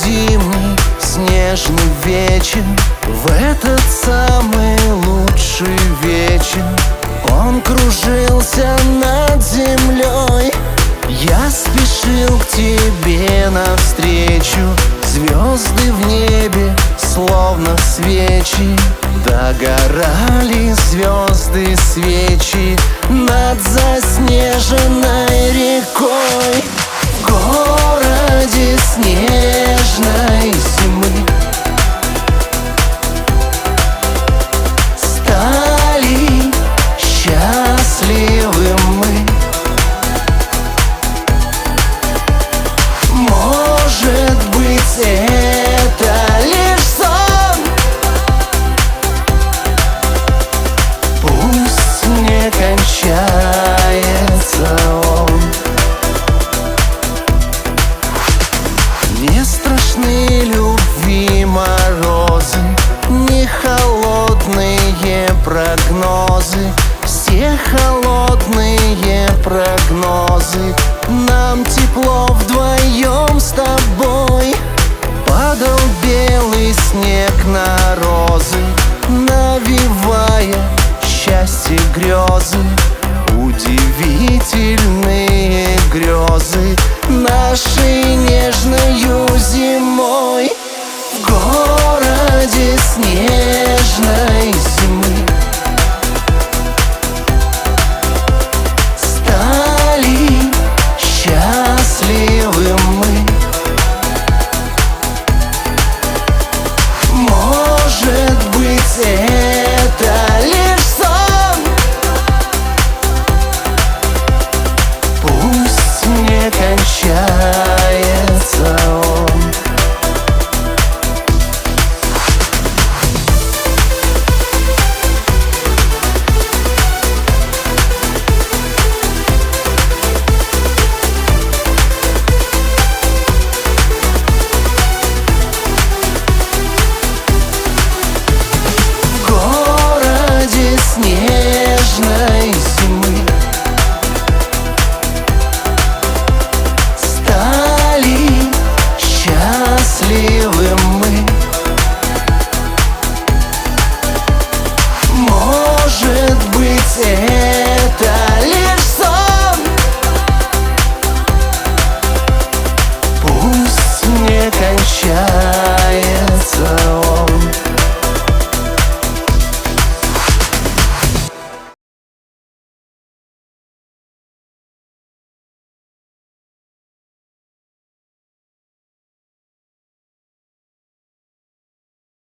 зимний снежный вечер, в этот самый лучший вечер он кружился над землей. Я спешил к тебе навстречу, звезды в небе словно свечи, догорали звезды свечи над заснеженной рекой. В городе снежной зимы стали счастливы мы. Может быть, это лишь сон, пусть не кончается он. Не страшны любви морозы, не холодные прогнозы. Все холодные прогнозы, нам тепло вдвоем с тобой. Падал белый снег на розы, навевая счастье грезы. Удивительные грезы нашей нежною зимой. В городе снежной зимы стали счастливы мы. Может быть,